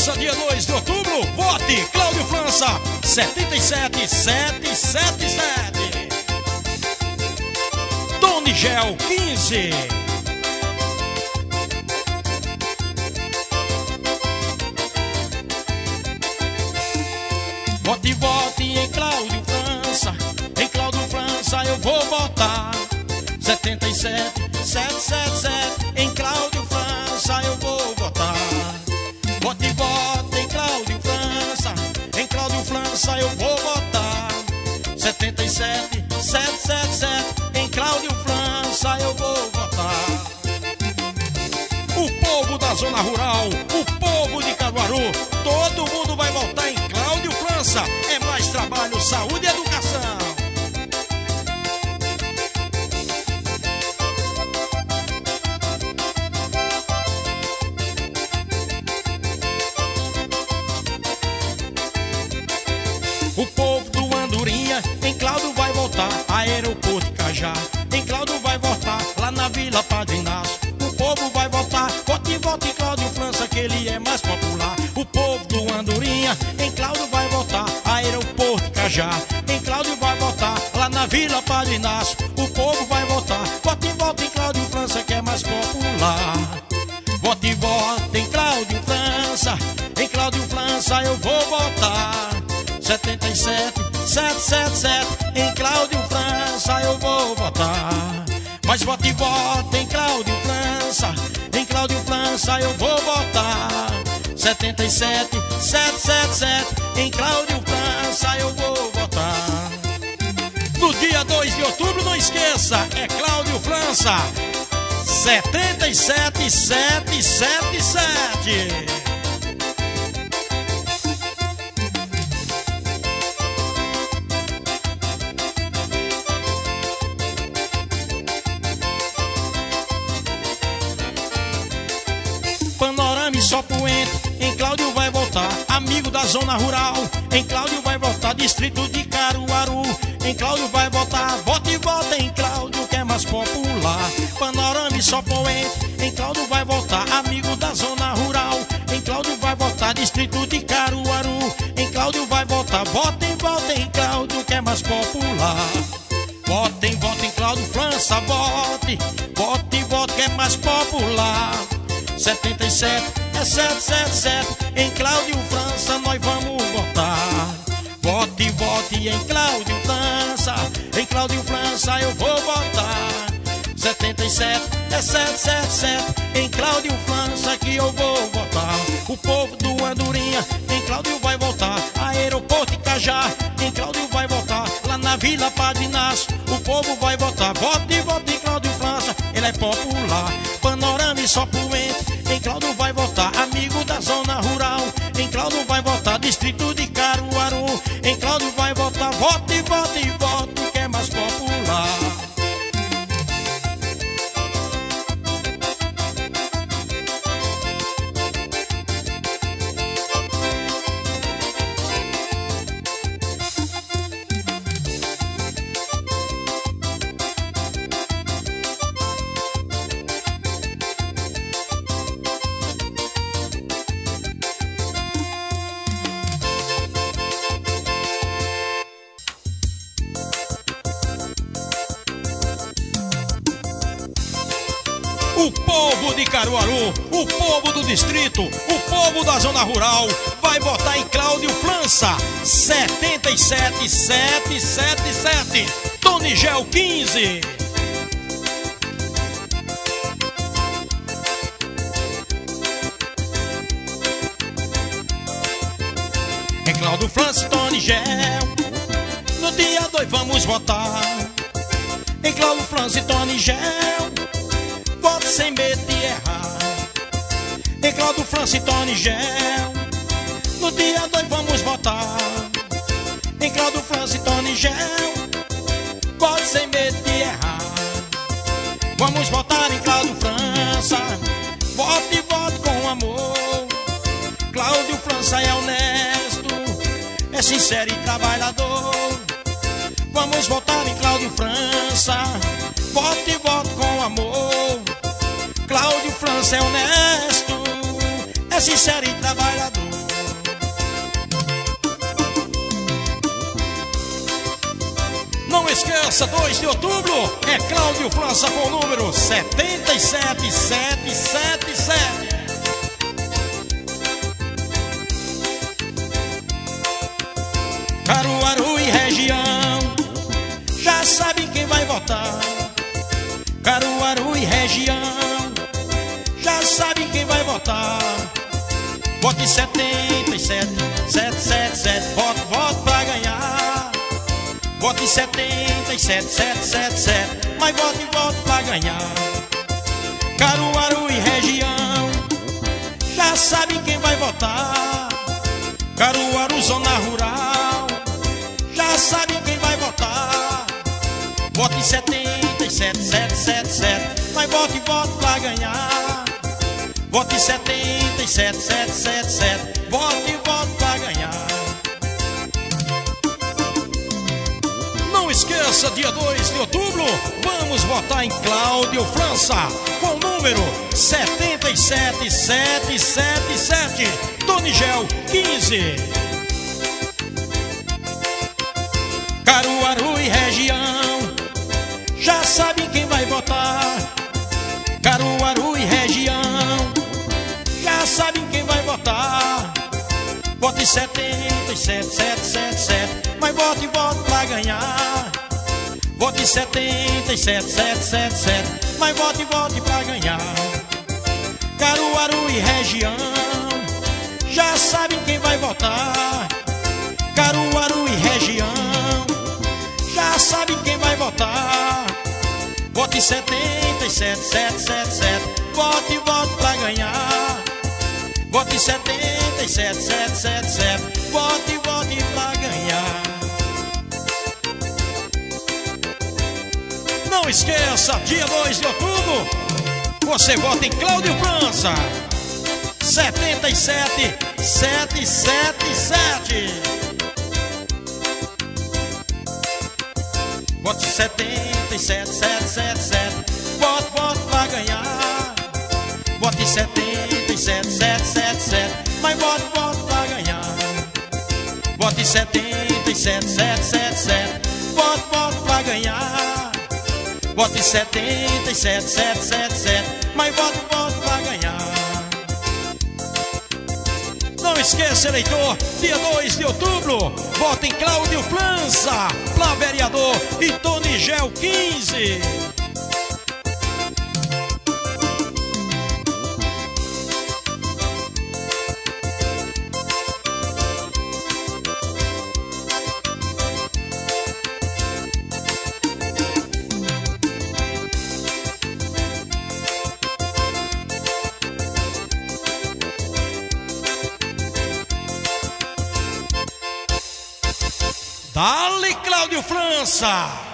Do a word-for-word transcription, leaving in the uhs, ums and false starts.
França, dia dois de outubro, vote Cláudio França, setenta e sete sete sete sete. Tony Gel, quinze. Vote, vote em Cláudio França, em Cláudio França eu vou votar. setenta e sete sete sete sete, em Cláudio França eu vou votar. Vote, vote em Cláudio França, em Cláudio França eu vou votar. setenta e sete sete sete sete, em Cláudio França eu vou votar. O povo da zona rural, o povo de Caruaru, todo mundo vai votar em Cláudio França. É mais trabalho, saúde e educação. O povo do Andorinha, em Cláudio vai votar. Aeroporto Cajá, em Cláudio vai votar. Lá na Vila Padre Inácio, o povo vai votar. Vote, vote em Cláudio França, que ele é mais popular. O povo do Andorinha, em Cláudio vai votar. Aeroporto Cajá, em Cláudio vai votar. Lá na Vila Padre Inácio, o povo vai votar. Vote, vote em Cláudio França, que é mais popular. Vote, vote em Cláudio França, em Cláudio França eu vou votar. setenta e sete sete sete sete, em Cláudio França eu vou votar. Mas vote, vote em Cláudio França, em Cláudio França eu vou votar. setenta e sete sete sete sete, em Cláudio França eu vou votar. No dia dois de outubro, não esqueça, é Cláudio França, setenta e sete sete sete sete. Panorama e só poente, em Cláudio vai votar. Amigo da zona rural, em Cláudio vai votar. Distrito de Caruaru, em Cláudio vai votar. Vote e vote em Cláudio, que é mais popular. Panorama e só poente, em Cláudio vai votar. Amigo da zona rural, em Cláudio vai votar. Distrito de Caruaru, em Cláudio vai votar. Vote e vote em Cláudio, que é mais popular. Vote, vote em Cláudio França, vote. Vote e vote, que é mais popular. setenta e sete é sete sete sete, em Cláudio França nós vamos votar. Vote, vote em Cláudio França, em Cláudio França eu vou votar. setenta e sete é sete sete sete, em Cláudio França que eu vou votar. O povo do Andorinha, em Cláudio vai votar. Aeroporto Cajá, em Cláudio vai votar. Lá na Vila Padre Inácio, o povo vai votar. Vote, vote em Cláudio França, ele é popular. Panorama e só poente, em Cláudio vai votar. Amigo da zona rural, em Cláudio vai votar. Distrito de Caruaru, em Cláudio vai votar. Vote, vote, vote, que é mais popular. O povo de Caruaru, o povo do distrito, o povo da zona rural vai votar em Cláudio França, setenta e sete sete sete sete. Tony Gel, quinze. Em Cláudio França e Tony Gel, no dia dois vamos votar. Em Cláudio França e Tony Gel, vote sem medo de errar. Em Cláudio França e Tony Gel, no dia dois vamos votar. Em Cláudio França e Tony Gel, vote sem medo de errar. Vamos votar em Cláudio França, vote e vote com amor. Cláudio França é honesto, é sincero e trabalhador. Vamos votar em Cláudio França, vote e vote com amor. Cláudio França é honesto, é sincero e trabalhador. Não esqueça, dois de outubro é Cláudio França com o número setenta e sete sete sete sete. Caruaru e região, já sabem quem vai votar. Caruaru e região, já sabem quem vai votar. Vote setenta e sete sete sete sete, voto, voto pra ganhar. Vote setenta e sete sete sete sete, mas vote e voto pra ganhar. Caruaru e região, já sabem quem vai votar. Caruaru, zona rural, já sabem quem vai votar. Vote setenta e sete sete sete sete, mas vote e voto pra ganhar. Vote setenta e sete sete sete sete, vote e voto pra ganhar. Não esqueça, dia dois de outubro, vamos votar em Cláudio França com o número setenta e sete sete sete sete, Donigel quinze. Caruaru e região, já sabem quem vai votar. Caruaru e região, já sabem quem vai votar. Vote setenta e sete sete sete sete, mas vote e voto pra ganhar. Vote setenta e sete sete sete sete, mas vote e vote pra ganhar. Caruaru e região, já sabem quem vai votar. Caruaru e região, já sabem quem vai votar. Vote setenta e sete sete sete sete, vote e voto pra ganhar. Vote setenta e sete sete sete sete, vote e vote pra ganhar. Não esqueça, dia dois de outubro, você vota em Cláudio França setenta e sete sete sete sete. Vote setenta e sete sete sete sete, voto, voto pra ganhar. Vote setenta e sete sete sete sete, mas voto, voto pra ganhar. Vote setenta e sete sete sete sete, voto, voto pra ganhar. Vote setenta e sete sete sete sete, mas voto, voto pra ganhar. Não esqueça, eleitor, dia dois de outubro, vote em Cláudio França pra vereador e Donigel quinze. Dale, Cláudio França!